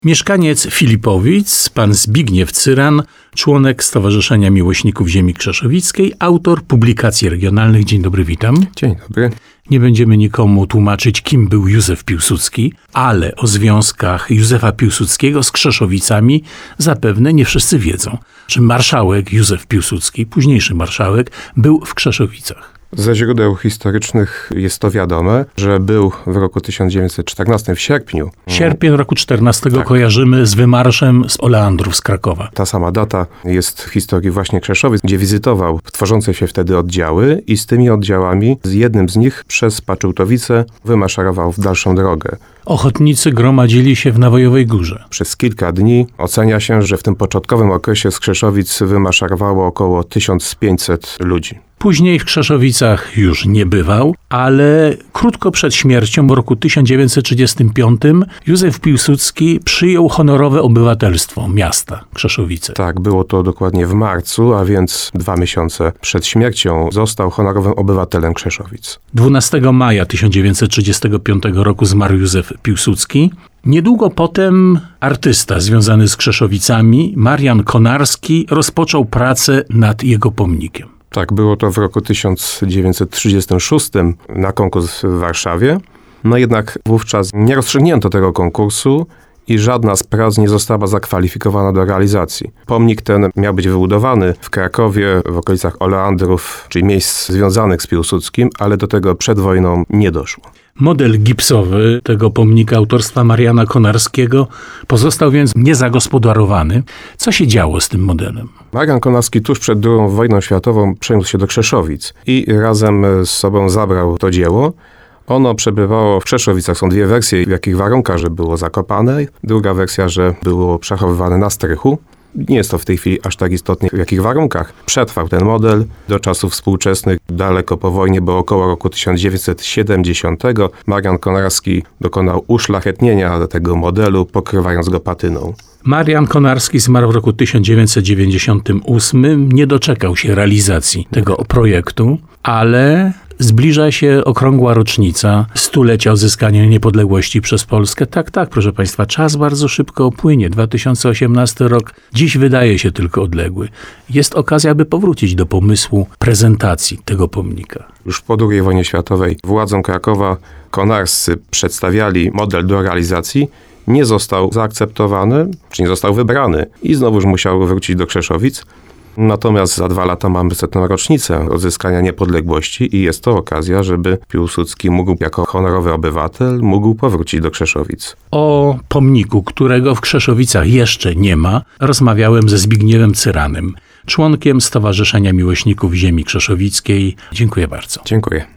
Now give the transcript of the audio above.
Mieszkaniec Filipowic, pan Zbigniew Cyran, członek Stowarzyszenia Miłośników Ziemi Krzeszowickiej, autor publikacji regionalnych. Dzień dobry, witam. Dzień dobry. Nie będziemy nikomu tłumaczyć, kim był Józef Piłsudski, ale o związkach Józefa Piłsudskiego z Krzeszowicami zapewne nie wszyscy wiedzą, że marszałek Józef Piłsudski, późniejszy marszałek, był w Krzeszowicach. Ze źródeł historycznych jest to wiadome, że był w roku 1914, w sierpniu. Sierpień roku 14 Tak. Kojarzymy z wymarszem z Oleandrów z Krakowa. Ta sama data jest w historii właśnie Krzeszowic, gdzie wizytował tworzące się wtedy oddziały i z tymi oddziałami, z jednym z nich przez Paczultowice wymaszerował w dalszą drogę. Ochotnicy gromadzili się w Nawojowej Górze. Przez kilka dni ocenia się, że w tym początkowym okresie z Krzeszowic wymaszerowało około 1500 ludzi. Później w Krzeszowicach już nie bywał, ale krótko przed śmiercią w roku 1935 Józef Piłsudski przyjął honorowe obywatelstwo miasta Krzeszowice. Tak, było to dokładnie w marcu, a więc 2 miesiące przed śmiercią został honorowym obywatelem Krzeszowic. 12 maja 1935 roku zmarł Józef Piłsudski. Niedługo potem artysta związany z Krzeszowicami, Marian Konarski, rozpoczął pracę nad jego pomnikiem. Tak, było to w roku 1936 na konkurs w Warszawie. No jednak wówczas nie rozstrzygnięto tego konkursu i żadna z prac nie została zakwalifikowana do realizacji. Pomnik ten miał być wybudowany w Krakowie, w okolicach Oleandrów, czyli miejsc związanych z Piłsudskim, ale do tego przed wojną nie doszło. Model gipsowy tego pomnika autorstwa Mariana Konarskiego pozostał więc niezagospodarowany. Co się działo z tym modelem? Marian Konarski tuż przed II wojną światową przeniósł się do Krzeszowic i razem z sobą zabrał to dzieło. Ono przebywało w Krzeszowicach. Są dwie wersje, w jakich warunkach, że było zakopane. Druga wersja, że było przechowywane na strychu. Nie jest to w tej chwili aż tak istotne, w jakich warunkach przetrwał ten model do czasów współczesnych, daleko po wojnie, bo około roku 1970 Marian Konarski dokonał uszlachetnienia tego modelu, pokrywając go patyną. Marian Konarski zmarł w roku 1998. Nie doczekał się realizacji tego projektu, ale zbliża się okrągła rocznica stulecia odzyskania niepodległości przez Polskę. Tak, proszę Państwa, czas bardzo szybko upłynie. 2018 rok dziś wydaje się tylko odległy. Jest okazja, by powrócić do pomysłu prezentacji tego pomnika. Już po II wojnie światowej władzom Krakowa konarscy przedstawiali model do realizacji. Nie został zaakceptowany, czy nie został wybrany i znowuż musiał wrócić do Krzeszowic. Natomiast za 2 lata mamy 100. rocznicę odzyskania niepodległości i jest to okazja, żeby Piłsudski mógł jako honorowy obywatel mógł powrócić do Krzeszowic. O pomniku, którego w Krzeszowicach jeszcze nie ma, rozmawiałem ze Zbigniewem Cyranem, członkiem Stowarzyszenia Miłośników Ziemi Krzeszowickiej. Dziękuję bardzo. Dziękuję.